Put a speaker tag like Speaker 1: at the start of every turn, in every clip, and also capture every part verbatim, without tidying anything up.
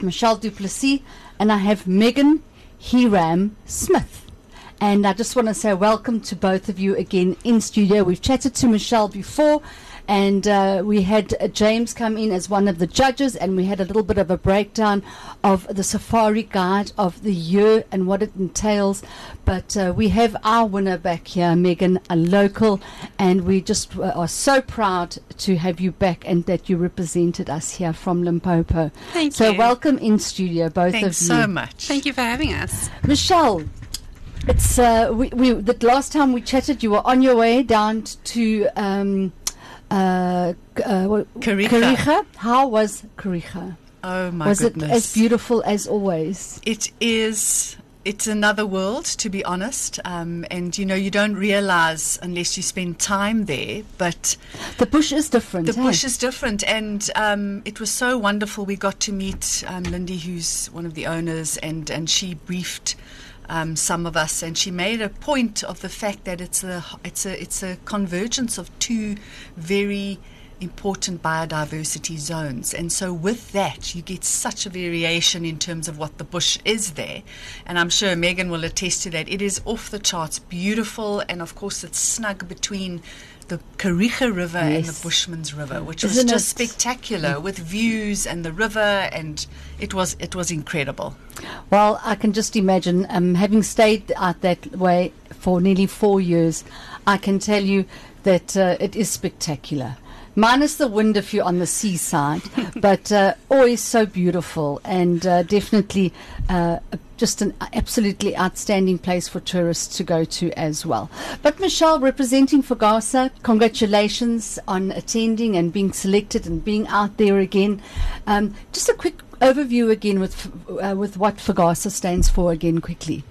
Speaker 1: Michelle du Plessis, and I have Megan Hiram Smith. And I just want to say welcome to both of you again in studio. We've chatted to Michelle before, and uh, we had uh, James come in as one of the judges, and we had a little bit of a breakdown of the Safari Guide of the Year and what it entails. But uh, we have our winner back here, Megan, a local, and we just uh, are so proud to have you back and that you represented us here from Limpopo.
Speaker 2: Thank
Speaker 1: so
Speaker 2: you.
Speaker 1: So welcome in studio, both
Speaker 2: Thanks
Speaker 1: of you.
Speaker 2: so much. Thank you for having us.
Speaker 1: Michelle, it's uh, we, we the last time we chatted, you were on your way down to um, uh, uh,
Speaker 2: Kariga.
Speaker 1: Kariga. How was Kariga?
Speaker 2: Oh my
Speaker 1: was
Speaker 2: goodness!
Speaker 1: Was it as beautiful as always?
Speaker 2: It is. It's another world, to be honest. Um, and you know, you don't realize unless you spend time there. But
Speaker 1: the bush is different.
Speaker 2: The
Speaker 1: hey?
Speaker 2: bush is different, and um, it was so wonderful. We got to meet um, Lindy, who's one of the owners, and and she briefed Um, some of us, and she made a point of the fact that it's a it's a it's a convergence of two very important biodiversity zones, and so with that you get such a variation in terms of what the bush is there. And I'm sure Megan will attest to that. It is off the charts beautiful, and of course it's snug between the Kariga River
Speaker 1: yes.
Speaker 2: and the Bushman's River, which
Speaker 1: Isn't
Speaker 2: was just
Speaker 1: it?
Speaker 2: spectacular, with views and the river, and it was it was incredible.
Speaker 1: Well, I can just imagine, um, having stayed out that way for nearly four years, I can tell you that uh, it is spectacular. Minus the wind if you're on the seaside, but uh, always so beautiful, and uh, definitely uh, just an absolutely outstanding place for tourists to go to as well. But Michelle, representing FOGASA, congratulations on attending and being selected and being out there again. Um, just a quick overview again with uh, with what FOGASA stands for again quickly.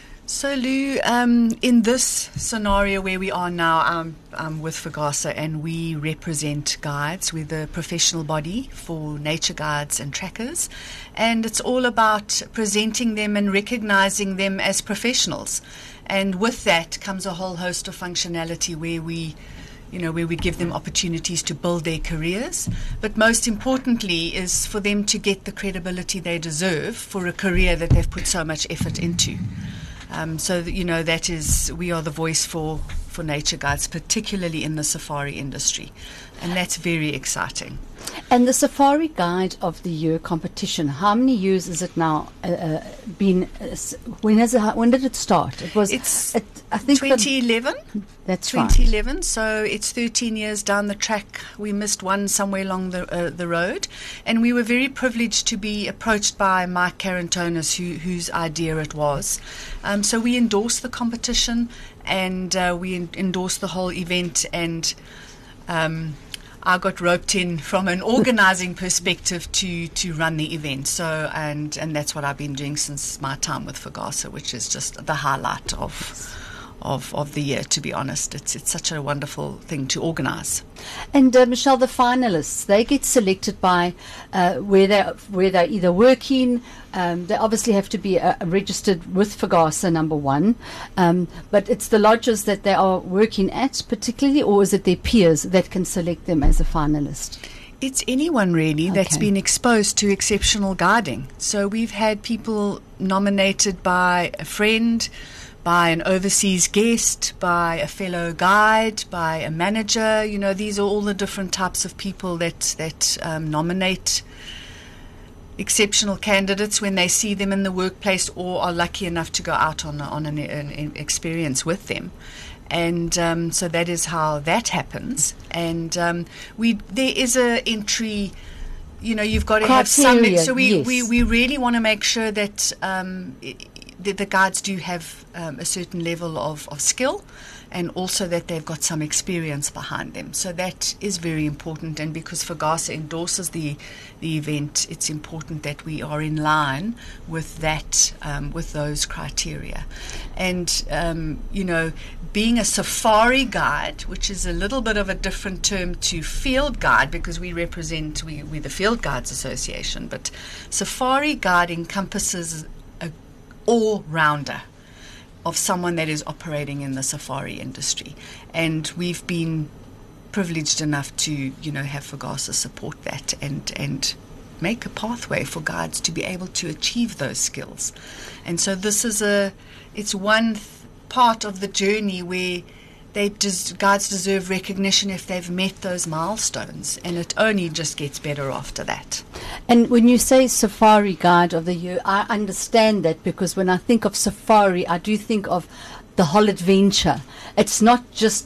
Speaker 2: So Lou, um, in this scenario where we are now, um, um, with FOGASA, and we represent guides. We're the professional body for nature guides and trackers, and it's all about presenting them and recognizing them as professionals. And with that comes a whole host of functionality where we you know, where we give them opportunities to build their careers. But most importantly is for them to get the credibility they deserve for a career that they've put so much effort into. Um, so, that, you know, that is, we are the voice for, for nature guides, particularly in the safari industry. And that's very exciting.
Speaker 1: And the Safari Guide of the Year competition, how many years is it now uh, uh, been? Uh, when has it, when did it start? It was
Speaker 2: it's
Speaker 1: it, I think
Speaker 2: twenty eleven.
Speaker 1: That's
Speaker 2: twenty eleven.
Speaker 1: right.
Speaker 2: So it's thirteen years down the track. We missed one somewhere along the uh, the road, and we were very privileged to be approached by Mike Carantonis, who, whose idea it was. Um, so we endorsed the competition, and uh, we en- endorsed the whole event, and um, I got roped in from an organizing perspective to, to run the event. So and and that's what I've been doing since my time with FOGASA, which is just the highlight of of of the year. To be honest, it's it's such a wonderful thing to organize.
Speaker 1: And uh, Michelle, the finalists, they get selected by uh, where they where they're either working. Um, they obviously have to be uh, registered with FOGASA, number one. Um, but it's the lodges that they are working at, particularly, or is it their peers that can select them as a finalist?
Speaker 2: It's anyone really
Speaker 1: Okay.
Speaker 2: that's been exposed to exceptional guiding. So we've had people nominated by a friend, by an overseas guest, by a fellow guide, by a manager. You know, these are all the different types of people that that um, nominate exceptional candidates when they see them in the workplace or are lucky enough to go out on on an, an experience with them. And um, so that is how that happens. And um, we there is a entry. You know, you've got to have some.
Speaker 1: Criteria,
Speaker 2: So we,
Speaker 1: yes.
Speaker 2: we, we really want to make sure that um, i- the, the guides do have um, a certain level of, of skill, and also that they've got some experience behind them. So that is very important. And because FOGASA endorses the the event, it's important that we are in line with that, um, with those criteria. And um, you know, being a safari guide, which is a little bit of a different term to field guide, because we represent we we're the Field Guides Association, but safari guide encompasses a all-rounder of someone that is operating in the safari industry. And we've been privileged enough to, you know, have FOGASA support that and, and make a pathway for guides to be able to achieve those skills. And so this is a, it's one th- part of the journey where they des- guides deserve recognition if they've met those milestones, and it only just gets better after that.
Speaker 1: And when you say Safari Guide of the Year, I understand that, because when I think of safari, I do think of the whole adventure. It's not just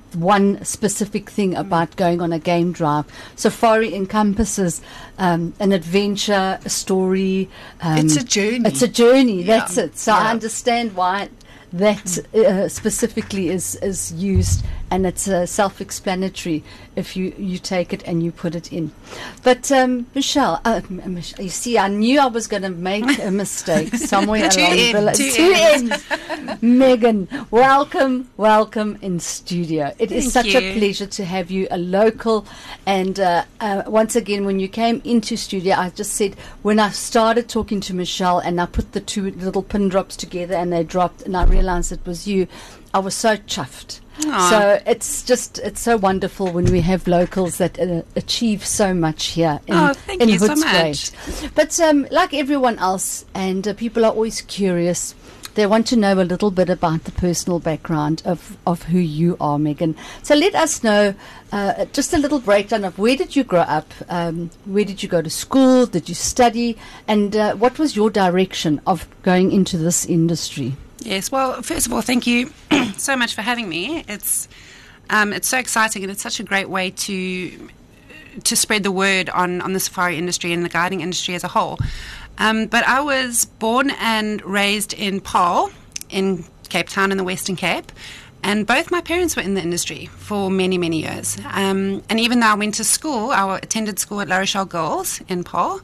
Speaker 1: one specific thing about going on a game drive. Safari encompasses um, an adventure, a story. Um,
Speaker 2: it's a journey.
Speaker 1: It's a journey,
Speaker 2: Yeah.
Speaker 1: that's it. So
Speaker 2: Yeah.
Speaker 1: I understand why that uh, specifically is, is used, and it's uh, self-explanatory if you, you take it and you put it in. But um, Michelle, uh, M- Mich- you see, I knew I was going to make a mistake somewhere
Speaker 2: Two
Speaker 1: along
Speaker 2: N,
Speaker 1: the line.
Speaker 2: two
Speaker 1: Two
Speaker 2: Ns.
Speaker 1: Ns. Megan, welcome, welcome in studio. It is
Speaker 3: Thank
Speaker 1: such a
Speaker 3: you.
Speaker 1: pleasure to have you, a local. And uh, uh, once again, when you came into studio, I just said, when I started talking to Michelle and I put the two little pin drops together and they dropped, and I realized it was you, I was so chuffed.
Speaker 3: Aw.
Speaker 1: So it's just, it's so wonderful when we have locals that uh, achieve so much here in,
Speaker 3: Oh, thank
Speaker 1: in
Speaker 3: you so
Speaker 1: Hoedspruit. But um, like everyone else, and uh, people are always curious, they want to know a little bit about the personal background of, of who you are, Megan. So let us know uh, just a little breakdown of where did you grow up, um, where did you go to school, did you study, and uh, what was your direction of going into this industry?
Speaker 3: Yes, well, first of all, thank you so much for having me. It's um, it's so exciting, and it's such a great way to to spread the word on, on the safari industry and the guiding industry as a whole. Um, but I was born and raised in Paarl, in Cape Town in the Western Cape, and both my parents were in the industry for many, many years. Um, and even though I went to school, I attended school at La Rochelle Girls in Paarl,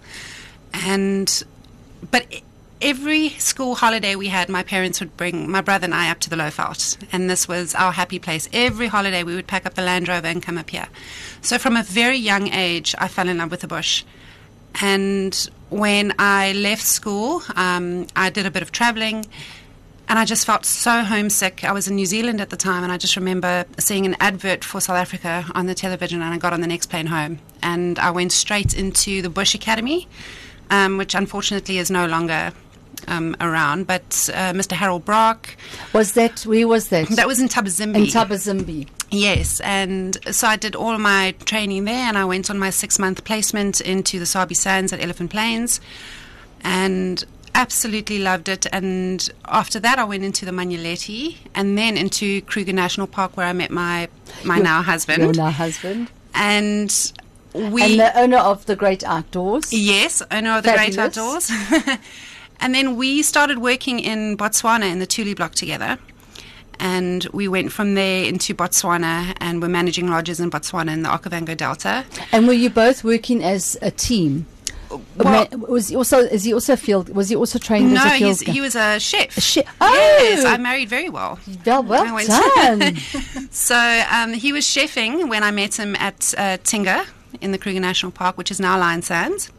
Speaker 3: and but every school holiday we had, my parents would bring my brother and I up to the Lowveld, and this was our happy place. Every holiday we would pack up the Land Rover and come up here. So from a very young age, I fell in love with the bush. And when I left school, um, I did a bit of traveling, and I just felt so homesick. I was in New Zealand at the time, and I just remember seeing an advert for South Africa on the television, and I got on the next plane home. And I went straight into the Bush Academy, um, which unfortunately is no longer Um, around, but uh, Mister Harold Brock.
Speaker 1: Was that, where was that?
Speaker 3: That was in Tabazimbi.
Speaker 1: In Tabazimbi.
Speaker 3: Yes, and so I did all of my training there, and I went on my six-month placement into the Sabi Sands at Elephant Plains, and absolutely loved it. And after that, I went into the Manyeleti, and then into Kruger National Park, where I met my my
Speaker 1: Your-
Speaker 3: now husband.
Speaker 1: Your now husband.
Speaker 3: And we...
Speaker 1: And the owner of the Great Outdoors.
Speaker 3: Yes, owner of the Great
Speaker 1: Fabulous.
Speaker 3: Outdoors. And then we started working in Botswana in the Thule block together. And we went from there into Botswana, and we're managing lodges in Botswana in the Okavango Delta.
Speaker 1: And were you both working as a team?
Speaker 3: Well,
Speaker 1: Ma- was he also is he also field was he also trained
Speaker 3: no,
Speaker 1: as a field
Speaker 3: he's,
Speaker 1: guide?
Speaker 3: he was a chef.
Speaker 1: A chef. Oh!
Speaker 3: Yes, I married very well.
Speaker 1: well, well
Speaker 3: I went-
Speaker 1: done.
Speaker 3: So um, he was chefing when I met him at uh, Tinga in the Kruger National Park, which is now Lion Sands.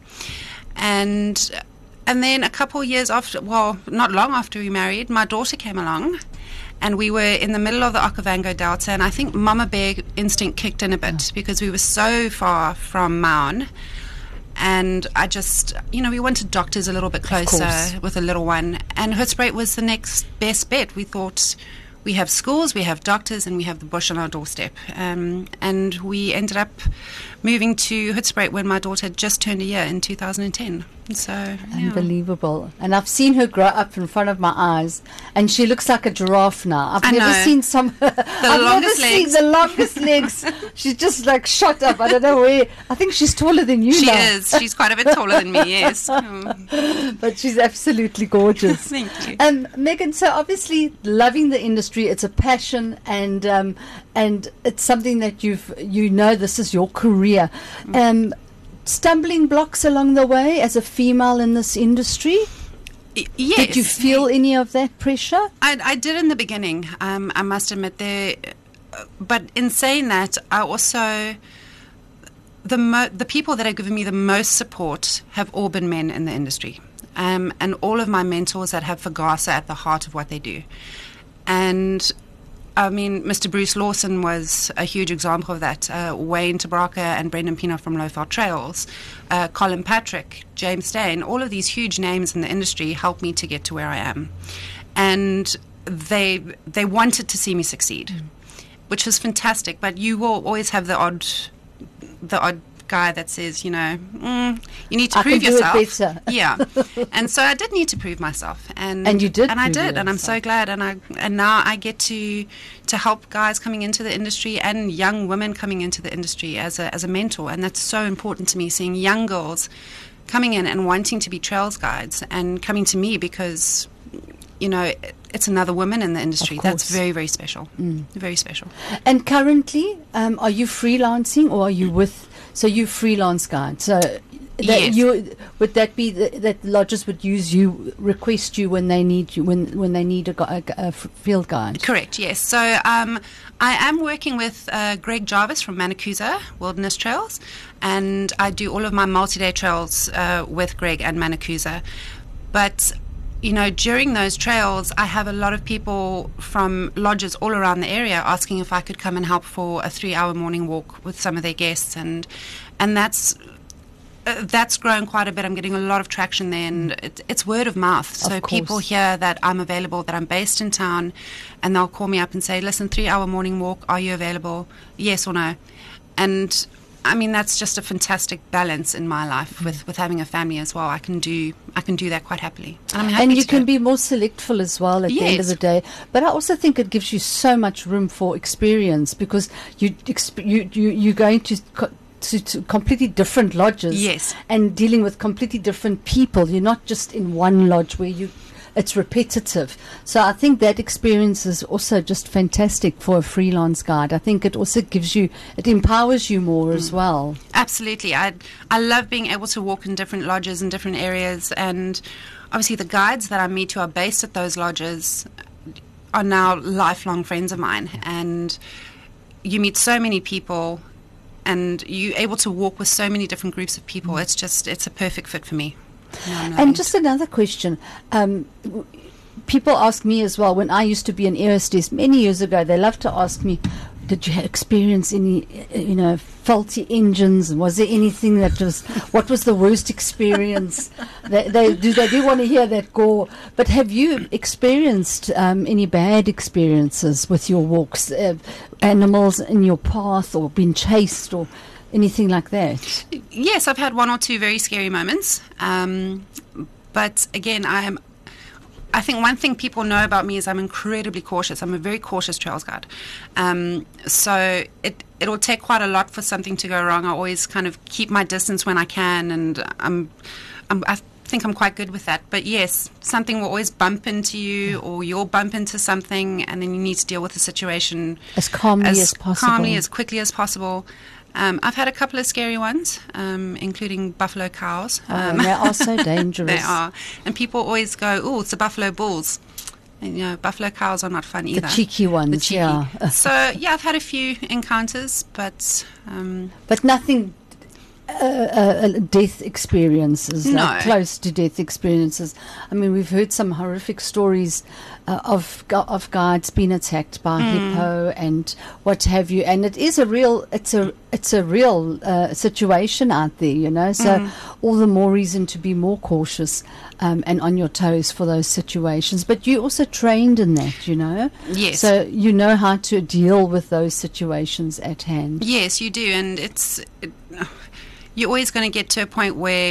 Speaker 3: And and then a couple of years after, well, not long after we married, my daughter came along, and we were in the middle of the Okavango Delta, and I think Mama Bear instinct kicked in a bit
Speaker 1: Oh.
Speaker 3: because we were so far from Maun. And I just, you know, we wanted doctors a little bit
Speaker 1: course.
Speaker 3: closer with a little one. And Hoedspruit was the next best bet. We thought, we have schools, we have doctors, and we have the bush on our doorstep. Um, and we ended up moving to Hoedspruit when my daughter had just turned a year in two thousand ten. So, yeah.
Speaker 1: Unbelievable. And I've seen her grow up in front of my eyes, and she looks like a giraffe now. I've
Speaker 3: I
Speaker 1: never
Speaker 3: know.
Speaker 1: seen some. I've never
Speaker 3: longest
Speaker 1: seen
Speaker 3: legs.
Speaker 1: the longest legs. She's just like shot up. I don't know where. I think she's taller than you
Speaker 3: She
Speaker 1: now.
Speaker 3: is. She's quite a bit taller than me, yes. Mm.
Speaker 1: But she's absolutely gorgeous.
Speaker 3: Thank you.
Speaker 1: Um, Megan, so obviously loving the industry, it's a passion, and um, and it's something that you've you know this is your career. Um, stumbling blocks along the way as a female in this industry?
Speaker 3: Y- Yes.
Speaker 1: Did you feel any of that pressure?
Speaker 3: I, I did in the beginning, um, I must admit there. uh, But in saying that, I also, the mo- the people that have given me the most support have all been men in the industry. Um, and all of my mentors that have Fagasa at the heart of what they do. And I mean, Mister Bruce Lawson was a huge example of that. Uh, Wayne Tabraka and Brendan Pino from Lowveld Trails, uh, Colin Patrick, James Stain, all of these huge names in the industry helped me to get to where I am. And they they wanted to see me succeed, mm. which was fantastic. But you will always have the odd the odd guy that says, you know, mm, you need to
Speaker 1: I
Speaker 3: prove
Speaker 1: can
Speaker 3: yourself.
Speaker 1: Do it better.
Speaker 3: Yeah, and so I did need to prove myself, and
Speaker 1: and you did,
Speaker 3: and I did,
Speaker 1: yourself.
Speaker 3: And I'm so glad. And I and now I get to to help guys coming into the industry and young women coming into the industry as a as a mentor, and that's so important to me. Seeing young girls coming in and wanting to be trails guides and coming to me because, you know, it's another woman in the industry. That's very, very special. Mm. Very special.
Speaker 1: And currently, um, are you freelancing or are you with? So you freelance guide. So that
Speaker 3: yes.
Speaker 1: you would that be the, that lodges would use you, request you when they need you when when they need a, gu- a, a field guide.
Speaker 3: Correct. Yes. So um, I am working with uh, Greg Jarvis from Manakusa Wilderness Trails, and I do all of my multi-day trails uh, with Greg and Manakusa. But you know, during those trails, I have a lot of people from lodges all around the area asking if I could come and help for a three-hour morning walk with some of their guests, and and that's uh, that's grown quite a bit. I'm getting a lot of traction there, and it, it's word of mouth. So people hear that I'm available, that I'm based in town, and they'll call me up and say, "Listen, three-hour morning walk. Are you available? Yes or no?" And I mean, that's just a fantastic balance in my life with, with having a family as well. I can do I can do that quite happily. And, I'm happy
Speaker 1: and you
Speaker 3: to
Speaker 1: can
Speaker 3: do
Speaker 1: be more selectful as well at
Speaker 3: yes.
Speaker 1: the end of the day. But I also think it gives you so much room for experience because you, exp- you, you, you're going to... Co- To, to completely different lodges,
Speaker 3: yes,
Speaker 1: and dealing with completely different people. You're not just in one lodge where you it's repetitive. So I think that experience is also just fantastic for a freelance guide. I think it also gives you, it empowers you more mm. as well.
Speaker 3: Absolutely. I I love being able to walk in different lodges in different areas, and obviously the guides that I meet who are based at those lodges are now lifelong friends of mine, and you meet so many people and you're able to walk with so many different groups of people. Mm. It's just, it's a perfect fit for me.
Speaker 1: And just another question. Um, w- people ask me as well, when I used to be an air hostess many years ago, they love to ask me, did you experience any, you know, faulty engines? Was there anything that was, what was the worst experience? they, they do they do want to hear that, Gore. But have you experienced um, any bad experiences with your walks? Uh, animals in your path or been chased or anything like that?
Speaker 3: Yes, I've had one or two very scary moments. Um, but again, I am... I think one thing people know about me is I'm incredibly cautious. I'm a very cautious trails guide. Um, so it, it'll take quite a lot for something to go wrong. I always kind of keep my distance when I can, and I'm, I'm, I think I'm quite good with that. But yes, something will always bump into you, or you'll bump into something, and then you need to deal with the situation
Speaker 1: as calmly as,
Speaker 3: as
Speaker 1: possible.
Speaker 3: calmly, as quickly as possible. Um, I've had a couple of scary ones, um, including buffalo cows. Um,
Speaker 1: oh, they are so dangerous.
Speaker 3: They are. And people always go, oh, it's the buffalo bulls. And, you know, buffalo cows are not fun either.
Speaker 1: The cheeky ones,
Speaker 3: the cheeky.
Speaker 1: yeah.
Speaker 3: So, yeah, I've had a few encounters, but... Um,
Speaker 1: but nothing... Uh, uh, death experiences,
Speaker 3: no.
Speaker 1: like close to death experiences. I mean, we've heard some horrific stories uh, of of guides being attacked by mm. hippo and what have you. And it is a real, it's a it's a real uh, situation out there, you know. So mm. all the more reason to be more cautious um, and on your toes for those situations. But you also trained in that, you know.
Speaker 3: Yes.
Speaker 1: So you know how to deal with those situations at hand.
Speaker 3: Yes, you do, and it's. It, You're always going to get to a point where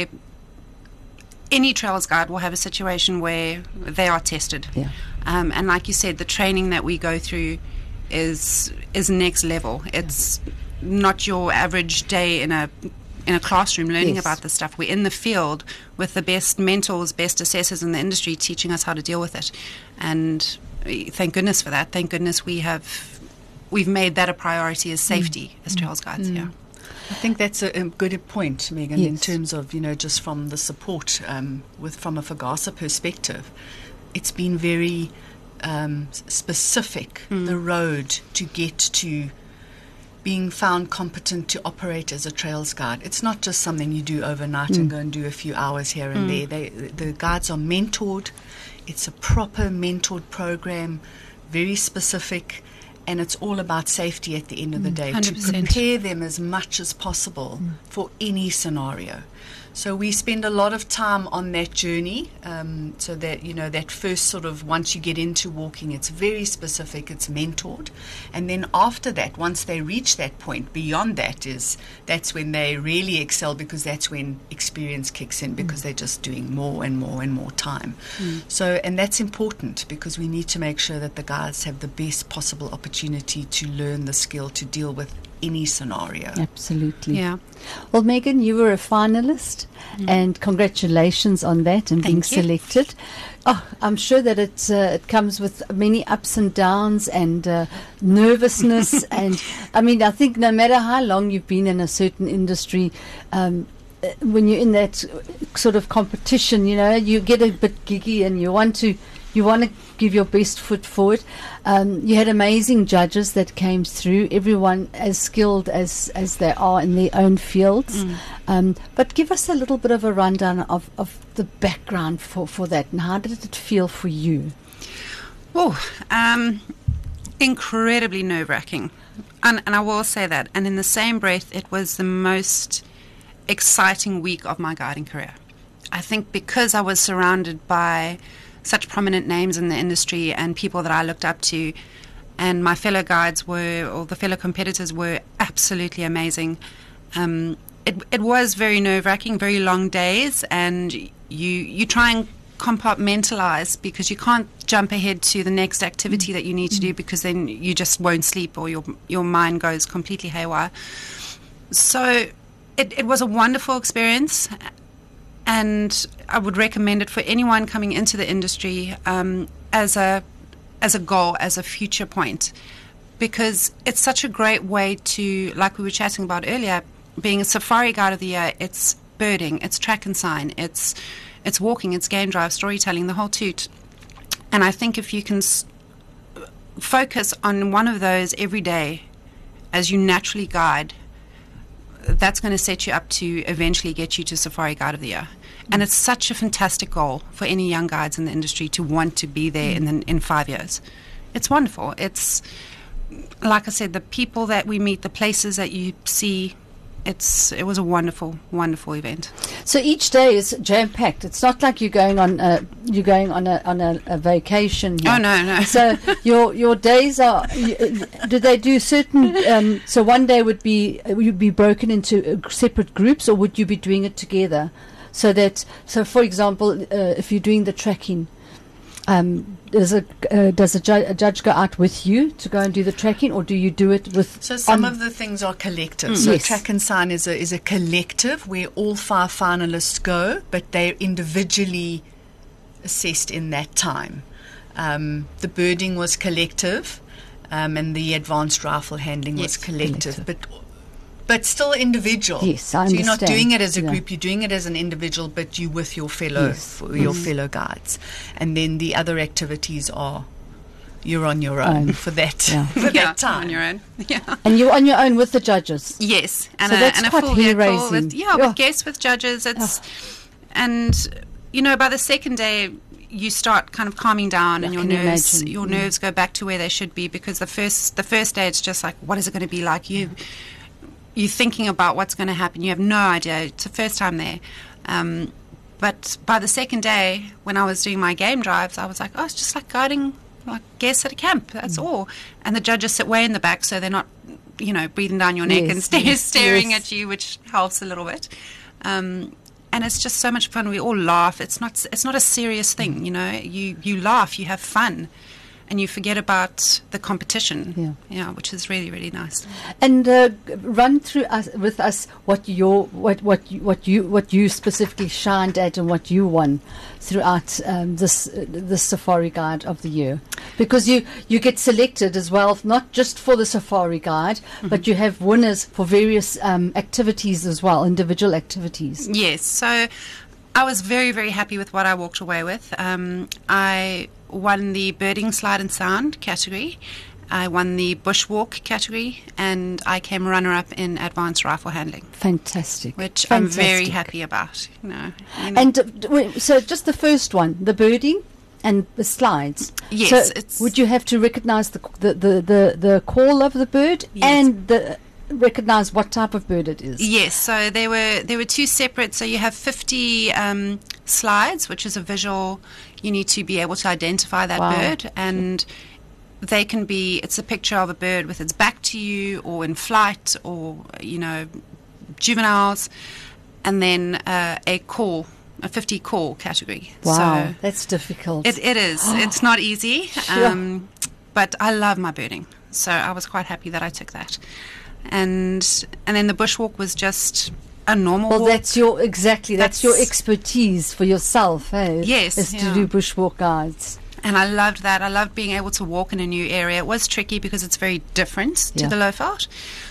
Speaker 3: any trails guide will have a situation where they are tested.
Speaker 1: Yeah.
Speaker 3: Um, and like you said, the training that we go through is is next level. It's yeah. not your average day in a in a classroom learning
Speaker 1: yes.
Speaker 3: about this stuff. We're in the field with the best mentors, best assessors in the industry teaching us how to deal with it. And thank goodness for that. Thank goodness we have we've made that a priority as safety mm. as trails guides. Mm. Yeah.
Speaker 2: I think that's a, a good point, Megan,
Speaker 1: yes.
Speaker 2: in terms of, you know, just from the support um, with from a FOGASA perspective. It's been very um, specific, mm. the road to get to being found competent to operate as a trails guide. It's not just something you do overnight mm. and go and do a few hours here and mm. there. They, the guides are mentored. It's a proper mentored program, very specific. and it's all about safety at the end of the day,
Speaker 3: one hundred
Speaker 2: to
Speaker 3: percent.
Speaker 2: prepare them as much as possible mm. for any scenario. So we spend a lot of time on that journey, um, so that, you know, that first sort of, once you get into walking, it's very specific, it's mentored. And then after that, once they reach that point, beyond that is, that's when they really excel, because that's when experience kicks in, because mm. they're just doing more and more and more time. Mm. So, and that's important, because we need to make sure that the guides have the best possible opportunity to learn the skill to deal with any scenario.
Speaker 1: Absolutely.
Speaker 3: Yeah.
Speaker 1: Well, Megan, you were a finalist, mm. and congratulations on that and
Speaker 3: Thank
Speaker 1: being
Speaker 3: you.
Speaker 1: selected. Oh, I'm sure that it's, uh, it comes with many ups and downs and uh, nervousness. And I mean, I think no matter how long you've been in a certain industry, um, when you're in that sort of competition, you know, you get a bit giggy and you want to you want to give your best foot forward. Um, you had amazing judges that came through, everyone as skilled as, as they are in their own fields. Mm. Um, but give us a little bit of a rundown of, of the background for, for that, and how did it feel for you?
Speaker 3: Oh, um, incredibly nerve-wracking. And, and I will say that. And in the same breath, it was the most exciting week of my guiding career. I think because I was surrounded by such prominent names in the industry and people that I looked up to, and my fellow guides were, or the fellow competitors were absolutely amazing. Um, it, it was very nerve-wracking, very long days, and you you try and compartmentalize, because you can't jump ahead to the next activity that you need to do, because then you just won't sleep, or your your mind goes completely haywire. So it, it was a wonderful experience. And I would recommend it for anyone coming into the industry um, as a as a goal, as a future point, because it's such a great way to, like we were chatting about earlier, being a safari guide of the year. It's birding, it's track and sign, it's it's walking, it's game drive, storytelling, the whole toot. And I think if you can s- focus on one of those every day as you naturally guide, that's going to set you up to eventually get you to Safari Guide of the Year. And it's such a fantastic goal for any young guides in the industry to want to be there in the, in five years. It's wonderful. It's, like I said, the people that we meet, the places that you see, it's it was a wonderful, wonderful event.
Speaker 1: So each day is jam-packed. It's not like you're going on a, you're going on a on a, a vacation here.
Speaker 3: Oh, no, no.
Speaker 1: So your your days are. You, do they do certain? Um, so one day would be would be broken into separate groups, or would you be doing it together? So that so, for example, uh, if you're doing the tracking, um, does a uh, does a, ju- a judge go out with you to go and do the tracking, or do you do it with?
Speaker 2: So some of the things are collective.
Speaker 1: Mm.
Speaker 2: So
Speaker 1: Yes.
Speaker 2: track and sign is a is a collective where all five finalists go, but they're individually assessed in that time. Um, the birding was collective, um, and the advanced rifle handling
Speaker 1: Yes,
Speaker 2: was collective,
Speaker 1: collective.
Speaker 2: but but still individual.
Speaker 1: Yes, I
Speaker 2: so you're not
Speaker 1: understand.
Speaker 2: doing it as a
Speaker 1: Yeah.
Speaker 2: group, you're doing it as an individual, but you with your fellow
Speaker 1: Yes.
Speaker 2: f- your fellow guides. And then the other activities are you're on your own
Speaker 1: Own.
Speaker 2: for that
Speaker 1: Yeah.
Speaker 2: for
Speaker 3: Yeah,
Speaker 2: that time.
Speaker 3: on your own. Yeah.
Speaker 1: And you're on your own with the judges.
Speaker 3: Yes, and
Speaker 1: So
Speaker 3: a,
Speaker 1: that's
Speaker 3: and a
Speaker 1: quite
Speaker 3: full vehicle
Speaker 1: hair-raising.
Speaker 3: with yeah,
Speaker 1: Yeah.
Speaker 3: with guests, with judges. It's and you know by the second day you start kind of calming down,
Speaker 1: I
Speaker 3: and your
Speaker 1: can
Speaker 3: nerves
Speaker 1: imagine.
Speaker 3: your
Speaker 1: Mm.
Speaker 3: nerves go back to where they should be, because the first the first day it's just like, what is it going to be like? You you're thinking about what's going to happen. You have no idea. It's the first time there. Um, but by the second day, when I was doing my game drives, I was like, oh, it's just like guiding like guests at a camp. That's
Speaker 1: Mm.
Speaker 3: all. And the judges sit way in the back, so they're not, you know, breathing down your neck
Speaker 1: Yes,
Speaker 3: and sta-
Speaker 1: yes,
Speaker 3: staring
Speaker 1: yes.
Speaker 3: at you, which helps a little bit. Um, and it's just so much fun. We all laugh. It's not. It's not a serious thing, you know. You you laugh. You have fun. And you forget about the competition,
Speaker 1: Yeah.
Speaker 3: yeah, which is really, really nice.
Speaker 1: And uh, g- run through us with us what your what what you, what you what you specifically shined at and what you won throughout um, this uh, this Safari Guide of the Year, because you you get selected as well, not just for the Safari Guide, mm-hmm. but you have winners for various um, activities as well, individual activities.
Speaker 3: Yes, so I was very, very happy with what I walked away with. Um, I won the birding, slide and sound category. I won the bushwalk category, and I came runner-up in advanced rifle handling,
Speaker 1: Fantastic.
Speaker 3: which I'm very
Speaker 1: Fantastic.
Speaker 3: happy about. You know, you know.
Speaker 1: And uh, d- wait, so just the first one, the birding. and the slides.
Speaker 3: Yes,
Speaker 1: So
Speaker 3: it's-
Speaker 1: would you have to recognize the, the, the, the, the call of the bird
Speaker 3: Yes.
Speaker 1: and the, recognize what type of bird it is?
Speaker 3: Yes, so there were there were two separate. So you have fifty um, slides, which is a visual. You need to be able to identify that
Speaker 1: Wow.
Speaker 3: bird, and they can be. It's a picture of a bird with its back to you, or in flight, or you know, juveniles, and then uh, a call, a fifty call category.
Speaker 1: Wow,
Speaker 3: So
Speaker 1: that's difficult.
Speaker 3: it, it is. It's not easy,
Speaker 1: Sure.
Speaker 3: um, but I love my birding, so I was quite happy that I took that. And and then the bushwalk was just a normal
Speaker 1: well,
Speaker 3: walk.
Speaker 1: that's your exactly. That's, your
Speaker 3: That's-
Speaker 1: expertise for yourself, hey?
Speaker 3: Yes,
Speaker 1: is to
Speaker 3: yeah.
Speaker 1: do bushwalk guides.
Speaker 3: And I loved that. I loved being able to walk in a new area. It was tricky because it's very different to
Speaker 1: Yeah.
Speaker 3: the Lowveld.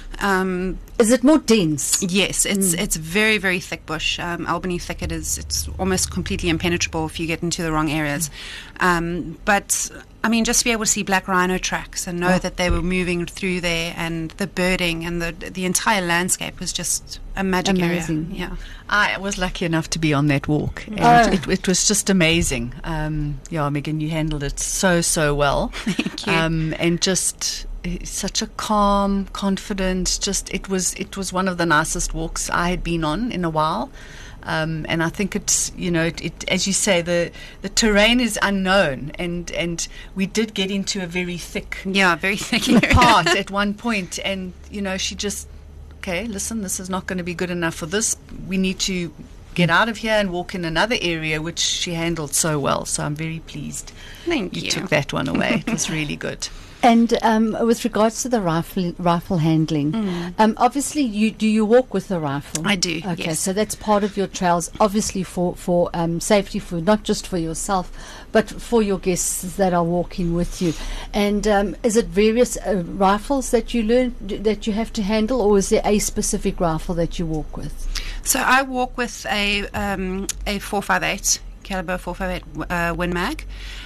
Speaker 3: Um,
Speaker 1: Is it more dense?
Speaker 3: yes, it's it's very very thick bush. Um, Albany thicket is it's almost completely impenetrable if you get into the wrong areas. Um, but I mean, just to be able to see black rhino tracks and know
Speaker 1: Oh.
Speaker 3: that they were moving through there, and the birding and the the entire landscape was just a magic
Speaker 1: Amazing.
Speaker 3: area. Yeah.
Speaker 2: I was lucky enough to be on that walk, and
Speaker 1: Oh.
Speaker 2: it, it was just amazing. Um, yeah, Megan, you handled it so so well.
Speaker 3: Thank you.
Speaker 2: Um, and just uh, such a calm, confident. Just it was it was one of the nicest walks I had been on in a while. Um, and I think it's, you know, it, it, as you say, the the terrain is unknown, and, and we did get into a very thick
Speaker 3: Yeah, very thick area.
Speaker 2: part at one point, and you know, she just, okay, listen, this is not going to be good enough for this. We need to get out of here and walk in another area, which she handled so well. So I'm very pleased
Speaker 3: Thank
Speaker 2: you
Speaker 3: you.
Speaker 2: took that one away. It was really good.
Speaker 1: And um, with regards to the rifle rifle handling, um, obviously, you do you walk with a rifle?
Speaker 3: Mm. I do,
Speaker 1: Okay,
Speaker 3: yes.
Speaker 1: so that's part of your trails, obviously for for um, safety, for not just for yourself, but for your guests that are walking with you. And um, is it various uh, rifles that you learn d- that you have to handle, or is there a specific rifle that you walk with?
Speaker 3: So I walk with a um, a four five eight caliber four five eight uh, Win Mag,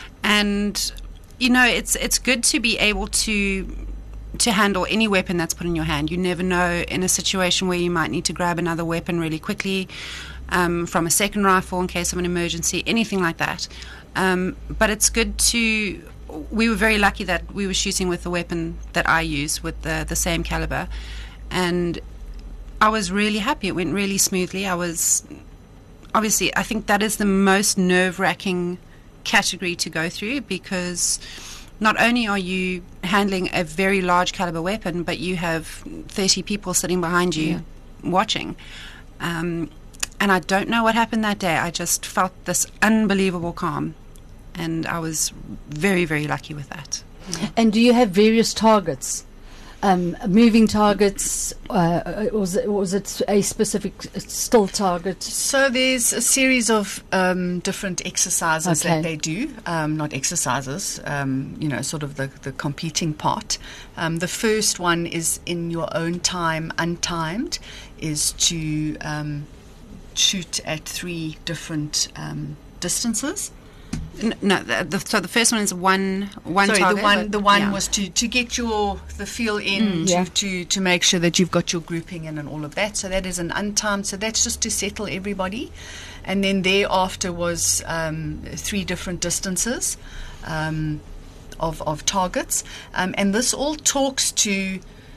Speaker 3: and you know it's it's good to be able to to handle any weapon that's put in your hand. You never know in a situation where you might need to grab another weapon really quickly um, from a second rifle in case of an emergency, anything like that. Um, but it's good to. We were very lucky that we were shooting with the weapon that I use with the the same caliber, and I was really happy. It went really smoothly. I was obviously, I think that is the most nerve-wracking category to go through, because not only are you handling a very large caliber weapon, but you have thirty people sitting behind you
Speaker 1: Yeah.
Speaker 3: watching. Um, and I don't know what happened that day. I just felt this unbelievable calm, and I was very, very lucky with that.
Speaker 1: And do you have various targets? Um, moving targets, uh, or was it, was it a specific uh, still target?
Speaker 2: So there's a series of um, different exercises
Speaker 1: Okay.
Speaker 2: that they do, um, not exercises, um, you know, sort of the, the competing part. Um, the first one is in your own time, untimed, is to um, shoot at three different um, distances.
Speaker 3: N- No, the, the, so the first one is one one
Speaker 2: Sorry,
Speaker 3: target.
Speaker 2: the one
Speaker 3: but-
Speaker 2: the one
Speaker 3: yeah.
Speaker 2: was to, to get your the feel in
Speaker 1: Mm,
Speaker 2: to,
Speaker 1: yeah.
Speaker 2: to to make sure that you've got your grouping in and all of that. So that is an untimed. So that's just to settle everybody, and then thereafter was um, three different distances um, of of targets, um, and this all talks to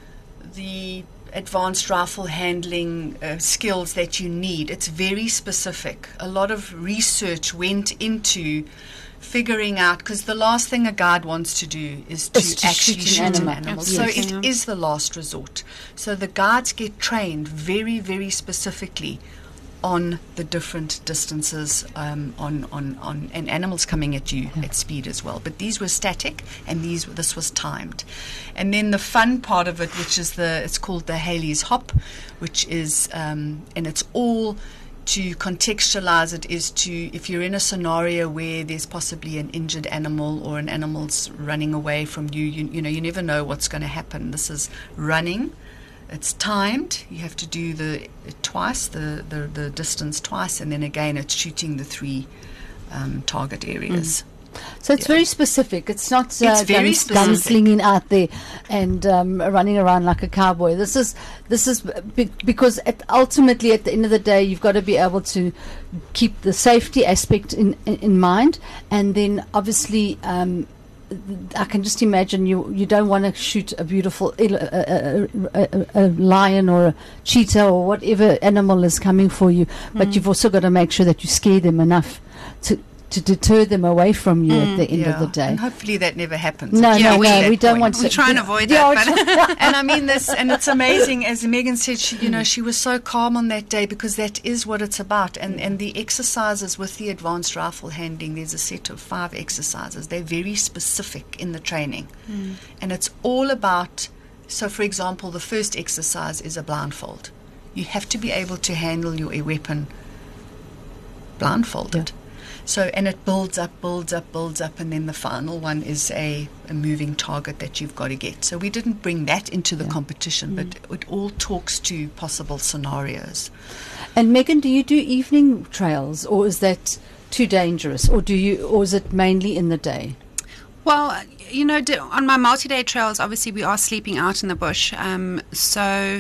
Speaker 2: the advanced rifle handling uh, skills that you need. It's very specific. A lot of research went into figuring out, because the last thing a guide wants to do is to,
Speaker 1: Is to
Speaker 2: actually
Speaker 1: shoot an
Speaker 2: shoot an
Speaker 1: animal.
Speaker 2: animal. So
Speaker 3: Absolutely,
Speaker 2: it
Speaker 3: yeah.
Speaker 2: is the last resort. So the guides get trained very, very specifically on the different distances um, on, on, on and animals coming at you at speed as well. But these were static, and these this was timed. And then the fun part of it, which is the it's called the Haley's Hop, which is um, and it's all to contextualize it is to, if you're in a scenario where there's possibly an injured animal or an animal's running away from you, you, you know, you never know what's going to happen. This is running. It's timed. You have to do the twice, the, the, the distance twice, and then again it's shooting the three um, target areas.
Speaker 1: So it's
Speaker 2: Yeah.
Speaker 1: very specific. It's not uh,
Speaker 2: It's very
Speaker 1: guns,
Speaker 2: specific.
Speaker 1: gunslinging out there and um, running around like a cowboy. This is this is be- because at, ultimately, at the end of the day, you've got to be able to keep the safety aspect in in, in mind, and then obviously. Um, I can just imagine you. You don't want to shoot a beautiful il- a, a, a, a lion or a cheetah or whatever animal is coming for you, but you've also got to make sure that you scare them enough to to deter them away from you at the end
Speaker 2: Yeah.
Speaker 1: of the day.
Speaker 2: And hopefully that never happens.
Speaker 1: No,
Speaker 2: It
Speaker 3: Yeah,
Speaker 1: no,
Speaker 3: we-
Speaker 1: no.
Speaker 2: that
Speaker 1: We don't
Speaker 2: point.
Speaker 1: want to.
Speaker 3: We try and avoid
Speaker 1: Yeah,
Speaker 3: that, but
Speaker 2: And I mean this, and it's amazing. As Megan said, she, you know, she was so calm on that day because that is what it's about. And and the exercises with the advanced rifle handling, there's a set of five exercises. They're very specific in the training, and it's all about. So, for example, the first exercise is a blindfold. You have to be able to handle your weapon blindfolded. So, and it builds up, builds up, builds up, and then the final one is a, a moving target that you've got to get. So we didn't bring that into the
Speaker 1: Yeah.
Speaker 2: competition, but it all talks to possible scenarios.
Speaker 1: And Megan, do you do evening trails, or is that too dangerous, or do you, or is it mainly in the day?
Speaker 3: Well, you know, d- on my multi-day trails, obviously we are sleeping out in the bush. Um, so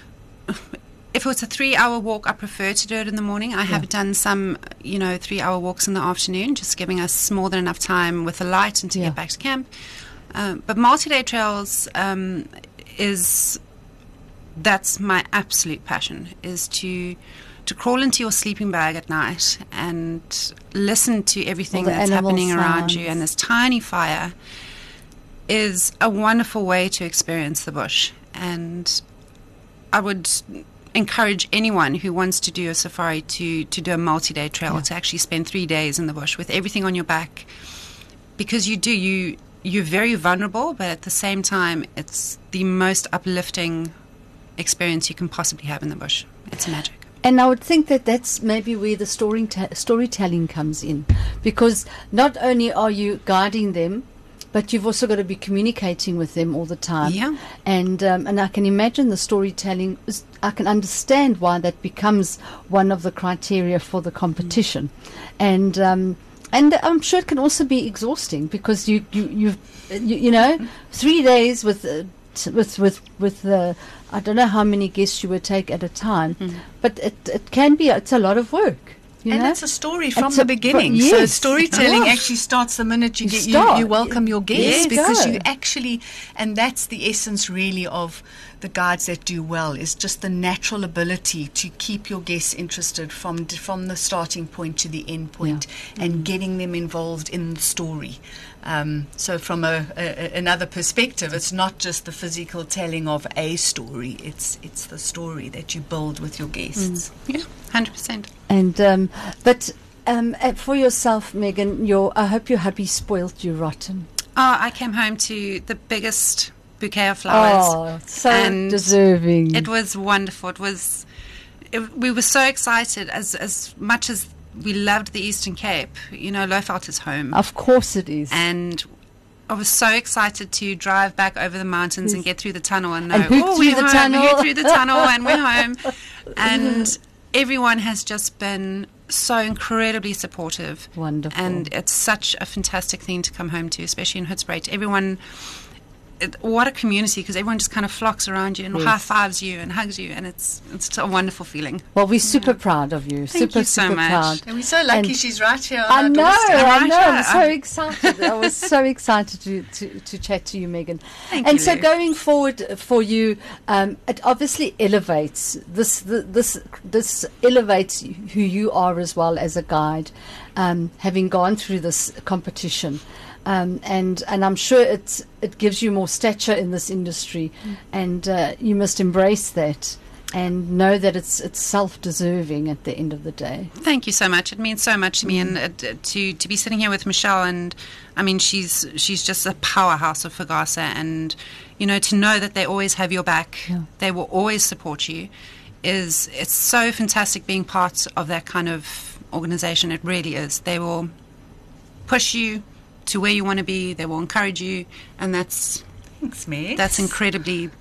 Speaker 3: if it's a three-hour walk, I prefer to do it in the morning. I have
Speaker 1: Yeah.
Speaker 3: done some, you know, three-hour walks in the afternoon, just giving us more than enough time with the light and to
Speaker 1: Yeah.
Speaker 3: get back to camp. Um, but multi-day trails um, is that's my absolute passion, is to to crawl into your sleeping bag at night and listen to everything
Speaker 1: All the
Speaker 3: that's
Speaker 1: animal
Speaker 3: happening around you,
Speaker 1: sounds.
Speaker 3: and this tiny fire is a wonderful way to experience the bush. And I would encourage anyone who wants to do a safari to, to do a multi-day trail,
Speaker 1: Yeah.
Speaker 3: to actually spend three days in the bush with everything on your back, because you do, you, you're very vulnerable, but at the same time, it's the most uplifting experience you can possibly have in the bush. It's magic.
Speaker 1: And I would think that that's maybe where the story storytelling comes in, because not only are you guiding them, but you've also got to be communicating with them all the time.
Speaker 3: Yeah.
Speaker 1: And um, and I can imagine the storytelling. Is, I can understand why that becomes one of the criteria for the competition, and um, and I'm sure it can also be exhausting, because you you you've, you, you know three days with. Uh, t- with with with the I don't know how many guests you would take at a time, but it it can be it's a lot of work. You
Speaker 2: and
Speaker 1: know?
Speaker 2: it's a story from
Speaker 1: It's
Speaker 2: the
Speaker 1: a-
Speaker 2: beginning.
Speaker 1: but
Speaker 2: So
Speaker 1: yes.
Speaker 2: storytelling
Speaker 1: Yeah.
Speaker 2: actually starts the minute you,
Speaker 1: You
Speaker 2: get you,
Speaker 1: start.
Speaker 2: you welcome your guests,
Speaker 1: Yes.
Speaker 2: because
Speaker 1: Go.
Speaker 2: you actually, and that's the essence really of the guides that do well, is just the natural ability to keep your guests interested from from the starting point to the end point, and getting them involved in the story. Um, so from a, a, another perspective, it's not just the physical telling of a story, it's it's the story that you build with your guests.
Speaker 3: Yeah, one hundred percent.
Speaker 1: And um, but um, uh, for yourself, Megan, your I hope your hubby spoilt you rotten.
Speaker 3: Oh, I came home to the biggest bouquet of flowers.
Speaker 1: Oh, so
Speaker 3: and
Speaker 1: deserving.
Speaker 3: It was wonderful. It was. It, we were so excited, as as much as we loved the Eastern Cape. You know, Lowveld is home,
Speaker 1: Of course it is.
Speaker 3: and I was so excited to drive back over the mountains and get through the tunnel and know,
Speaker 1: And hoot
Speaker 3: oh,
Speaker 1: through
Speaker 3: we're
Speaker 1: the
Speaker 3: home,
Speaker 1: tunnel."
Speaker 3: hoot through the tunnel, and we're home. And everyone has just been so incredibly supportive.
Speaker 1: Wonderful.
Speaker 3: And it's such a fantastic thing to come home to, especially in Hoedspruit. Everyone, it, what a community, because everyone just kind of flocks around you and
Speaker 1: Yes.
Speaker 3: high fives you and hugs you, and it's it's a wonderful feeling.
Speaker 1: Well, we're super proud of you.
Speaker 3: Thank
Speaker 1: super,
Speaker 3: you so
Speaker 1: super
Speaker 3: much.
Speaker 1: proud.
Speaker 2: And we're so lucky
Speaker 1: And
Speaker 2: she's right here on
Speaker 1: I
Speaker 2: our
Speaker 1: know,
Speaker 2: doorstep.
Speaker 1: I
Speaker 3: Right
Speaker 1: know. I'm
Speaker 3: here.
Speaker 1: so
Speaker 3: I'm-
Speaker 1: excited. I was so excited to, to, to chat to you, Megan.
Speaker 3: Thank
Speaker 1: and
Speaker 3: you,
Speaker 1: so
Speaker 3: Lou.
Speaker 1: going forward for you, um, it obviously elevates this. The, this this elevates who you are as well as a guide, um, having gone through this competition. Um, and and I'm sure it's it gives you more stature in this industry, and uh, you must embrace that and know that it's it's self-deserving at the end of the day.
Speaker 3: Thank you so much. It means so much to me, and uh, d- to to be sitting here with Michelle, and I mean, she's she's just a powerhouse of Fagasa, and you know, to know that they always have your back,
Speaker 1: Yeah.
Speaker 3: they will always support you, is it's so fantastic being part of that kind of organization. It really is. They will push you to where you want to be. They will encourage you, and that's
Speaker 2: Thanks, Meg.
Speaker 3: that's incredibly.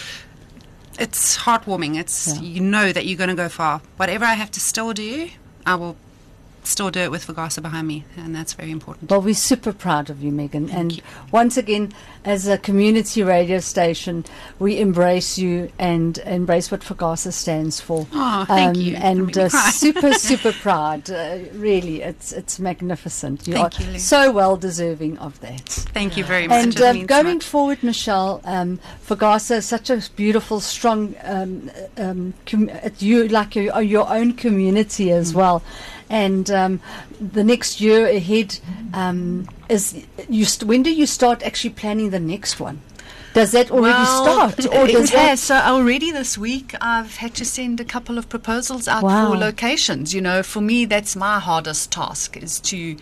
Speaker 3: It's heartwarming. It's
Speaker 1: Yeah.
Speaker 3: you know that you're going to go far. Whatever I have to still do, I will still do it with Fagasa behind me, and that's very important.
Speaker 1: Well, we're super proud of you, Megan.
Speaker 3: Thank
Speaker 1: and
Speaker 3: you.
Speaker 1: once again, as a community radio station, we embrace you and embrace what Fagasa stands for.
Speaker 3: Oh, thank you.
Speaker 1: And
Speaker 3: Don't make me
Speaker 1: uh,
Speaker 3: cry.
Speaker 1: super, super proud. Uh, really, it's it's magnificent. You
Speaker 3: Thank
Speaker 1: are
Speaker 3: you, Lou.
Speaker 1: so well deserving of that.
Speaker 3: Thank you very much.
Speaker 1: And
Speaker 3: It
Speaker 1: uh,
Speaker 3: means
Speaker 1: going
Speaker 3: much.
Speaker 1: forward, Michelle, um, Fagasa is such a beautiful, strong, um, um, com- it- you like your, your own community as
Speaker 3: Mm.
Speaker 1: well. And um, the next year ahead um, is you. St- when do you start actually planning the next one? Does that already
Speaker 2: Well,
Speaker 1: start, or
Speaker 2: it
Speaker 1: does that?
Speaker 2: has. So already this week, I've had to send a couple of proposals out
Speaker 1: Wow.
Speaker 2: for locations. You know, for me, that's my hardest task is to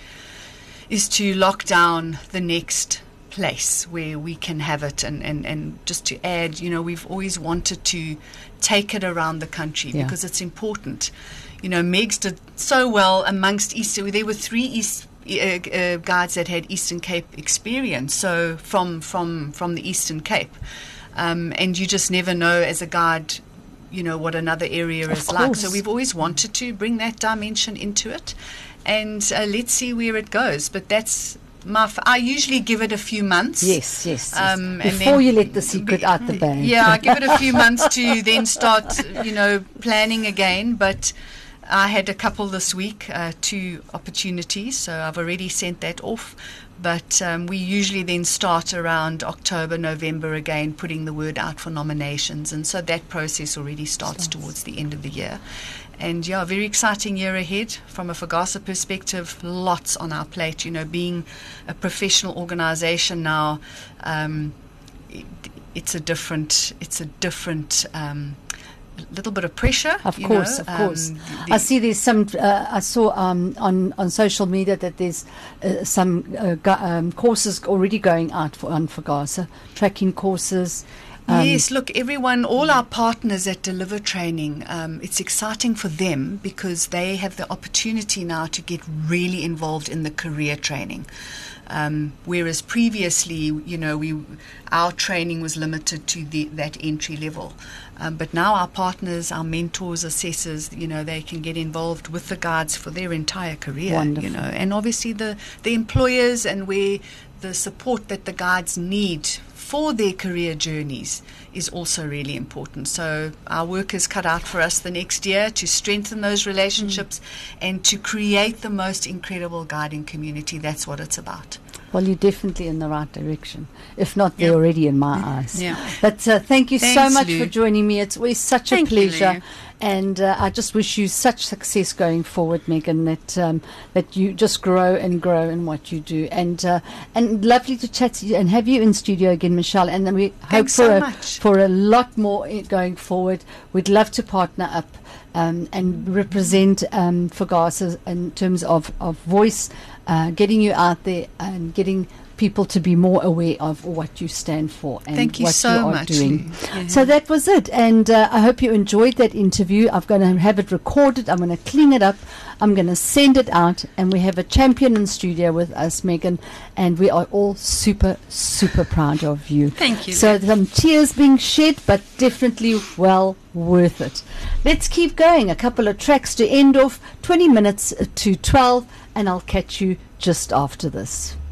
Speaker 2: is to lock down the next place where we can have it, and, and, and just to add, you know, we've always wanted to take it around the country
Speaker 1: Yeah.
Speaker 2: because it's important. You know, Megs did so well amongst Eastern. There were three East uh, uh, guides that had Eastern Cape experience, so from from from the Eastern Cape, um, and you just never know as a guide, you know, what another area
Speaker 1: Of
Speaker 2: is like. So
Speaker 1: course.
Speaker 2: we've always wanted to bring that dimension into it, and uh, let's see where it goes. But that's my. F- I usually give it a few months.
Speaker 1: Yes, yes. yes.
Speaker 2: Um, and
Speaker 1: Before
Speaker 2: then-
Speaker 1: you let the secret
Speaker 2: be-
Speaker 1: out the bag.
Speaker 2: Yeah, I give it a few months to then start, you know, planning again. But I had a couple this week, uh, two opportunities, so I've already sent that off. But um, we usually then start around October, November again, putting the word out for nominations. And so that process already starts
Speaker 1: Starts.
Speaker 2: towards the end of the year. And yeah, very exciting year ahead from a Fagasa perspective. Lots on our plate, you know, being a professional organization now. Um, it, it's a different, it's a different um, little bit of pressure.
Speaker 1: Of
Speaker 2: you
Speaker 1: course,
Speaker 2: know,
Speaker 1: of course.
Speaker 2: um, the-
Speaker 1: I see there's some. Uh, I saw um, on on social media that there's uh, some uh, gu- um, courses already going out for on Fagasa, tracking courses. Um,
Speaker 2: Yes, look, everyone, all our partners that deliver training, um, it's exciting for them because they have the opportunity now to get really involved in the career training. Um, whereas previously, you know, we our training was limited to the, that entry level. Um, but now our partners, our mentors, assessors, you know, they can get involved with the guides for their entire career.
Speaker 1: Wonderful.
Speaker 2: You know, and obviously the, the employers and where the support that the guides need for their career journeys is also really important. So our work is cut out for us the next year to strengthen those relationships mm. and to create the most incredible guiding community. That's what it's about.
Speaker 1: Well, you're definitely in the right direction. If not, they're
Speaker 2: Yep.
Speaker 1: already in my eyes.
Speaker 3: Yeah.
Speaker 1: But uh, thank you so
Speaker 2: Thanks,
Speaker 1: much
Speaker 2: Lou.
Speaker 1: for joining me. It's always such
Speaker 3: Thank
Speaker 1: a
Speaker 3: you,
Speaker 1: pleasure.
Speaker 3: Lou.
Speaker 1: And uh, I just wish you such success going forward, Megan, that um, that you just grow and grow in what you do. And uh, and lovely to chat to you and have you in studio again, Michelle. And then we hope
Speaker 2: Thanks
Speaker 1: for
Speaker 2: so
Speaker 1: a,
Speaker 2: much.
Speaker 1: for a lot more i- going forward. We'd love to partner up um, and represent um, Fagasa in terms of, of voice, uh, getting you out there and getting people to be more aware of what you stand for and
Speaker 2: Thank you
Speaker 1: what
Speaker 2: so
Speaker 1: you are
Speaker 2: much,
Speaker 1: doing.
Speaker 2: Lou.
Speaker 3: Yeah.
Speaker 1: So that was it, and uh, I hope you enjoyed that interview. I'm going to have it recorded. I'm going to clean it up. I'm going to send it out, and we have a champion in studio with us, Megan, and we are all super, super proud of you.
Speaker 3: Thank you.
Speaker 1: So some tears being shed, but definitely well worth it. Let's keep going. A couple of tracks to end off. twenty minutes to twelve, and I'll catch you just after this.